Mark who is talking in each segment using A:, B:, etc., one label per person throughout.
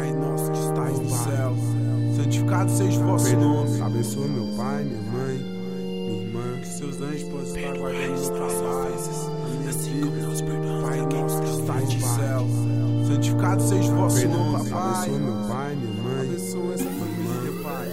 A: Pai nosso que estás no céu, santificado seja o vosso nome. Abençoa meu pai, minha mãe, minha irmã, que seus anjos possam estar guardando no trabalho, assim como nós perdoamos. Pai nosso que estás no céu, santificado seja o vosso nome, papai. Abençoa meu pai, minha mãe, abençoa essa família, pai.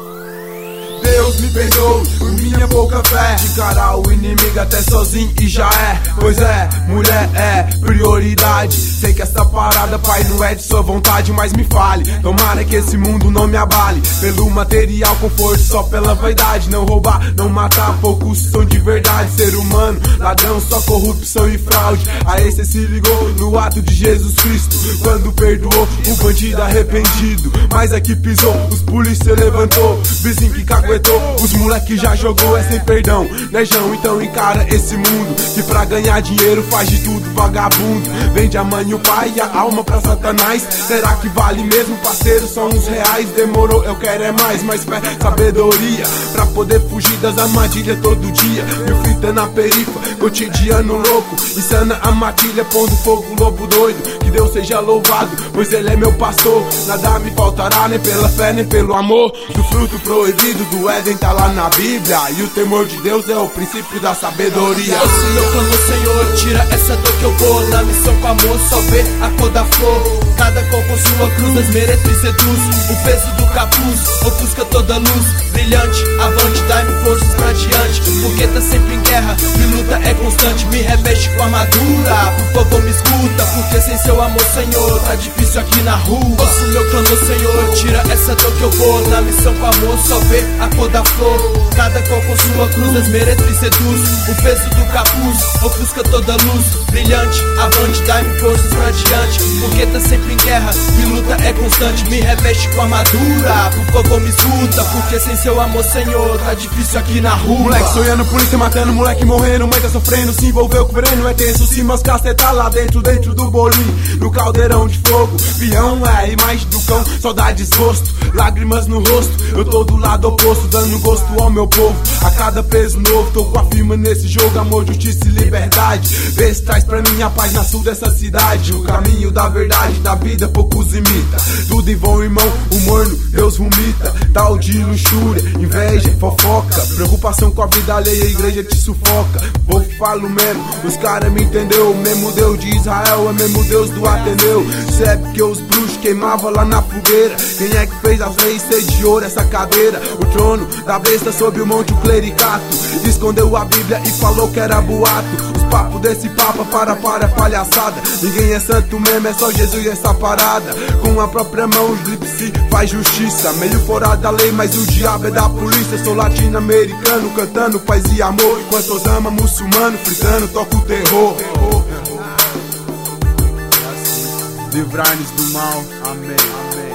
A: Deus me perdoe por minha pouca fé de encarar o inimigo até sozinho e já é. Pois é, mulher é prioridade. Sei que essa parada, pai, não é de sua vontade, mas me fale. Tomara que esse mundo não me abale pelo material, conforto, só pela vaidade. Não roubar, não matar, poucos são de verdade. Ser humano, ladrão, só corrupção e fraude. Aí cê se ligou no ato de Jesus Cristo, quando perdoou o bandido arrependido. Mas aqui pisou, os polícia levantou, vizinho que caguetou, os moleque já jogou, é sem perdão, né, João? Então encara esse mundo que pra ganhar dinheiro faz de tudo vagabundo. Vende a mãe e o pai e a alma pra Satanás. Será que vale mesmo, parceiro? Só uns reais. Demorou, eu quero é mais fé, sabedoria pra poder fugir das armadilhas todo dia. Mil fita na perifa, cotidiano louco, insana a matilha, pondo fogo, lobo doido. Que Deus seja louvado, pois Ele é meu pastor. Nada me faltará, nem pela fé, nem pelo amor. Do fruto proibido do Éden tá lá na Bíblia, e o temor de Deus é o princípio da sabedoria.
B: Assim eu clamo, Senhor, tira essa dor que eu vou. Na missão com amor, só vê a cor da flor. Cada qual com sua cruz, as meretrizes seduz. O peso do capuz, ofusca toda luz. Brilhante, avante, dai-me forças pra diante. Porque tá sempre em guerra, e luta é constante. Me reveste com armadura, por favor me escuta. Porque sem seu amor, Senhor, tá difícil aqui na rua. Ouço meu clamor, Senhor, tira essa dor que eu vou. Na missão com amor, só vê a cor da flor. Cada qual com sua cruz, as meretrizes seduz. O peso do capuz, ofusca toda luz. Brilhante, avante, dai-me forças pra diante. Porque tá sempre em guerra, e luta é constante. Me reveste com armadura, por favor me escuta. Porque sem seu amor, Senhor, tá difícil aqui na rua.
A: Moleque sonhando, polícia matando, moleque morrendo, mãe tá sofrendo, se envolveu com o veneno, é tenso. Se meus cacetar lá dentro do bolinho, no caldeirão de fogo. Peão é a imagem do cão, saudade, desgosto, lágrimas no rosto. Eu tô do lado oposto, dando gosto ao meu povo. A cada peso novo, tô com a firma nesse jogo. Amor, justiça e liberdade. Vê se traz pra mim a paz na sul dessa cidade. O caminho da verdade, da vida, poucos imita. Tudo em vão, irmão, o morno, Deus vomita. Tal de luxúria, inveja, fofoca, preocupação com a vida alheia, a igreja te sufoca. Vou falo mesmo, os caras me entendeu. O mesmo Deus de Israel é mesmo Deus do Ateneu. Cê é porque os bruxos queimavam lá na fogueira. Quem é que fez as leis ser de ouro essa cadeira? O trono da besta sob o monte o clericato. Escondeu a Bíblia e falou que era boato. Os papos desse papa para palhaçada. Ninguém é santo mesmo, é só Jesus e essa parada. Com a própria mão os lipsi faz justiça. Meio fora da lei, mas o diabo é da polícia. Sou latino-americano cantando paz e amor, enquanto Osama muçulmano fritando toca o terror. Livrai-nos do mal, amém.